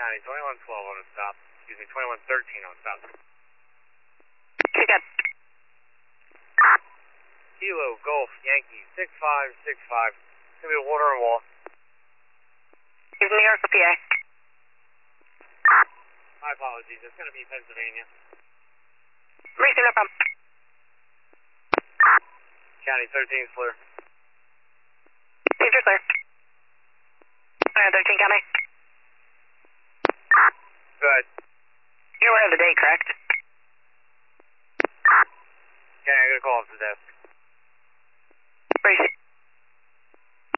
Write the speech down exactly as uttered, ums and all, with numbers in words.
County, twenty-one twelve on a stop. Excuse me, twenty-one thirteen on a stop. Okay, good. Kilo Golf Yankee six five six five. It's gonna be a water and wall. Is New York or P A? My apologies. It's gonna be Pennsylvania. Receive, no problem. County thirteen is clear. Received, you're clear. Uh, thirteen County. Go ahead. You're aware of the date, correct?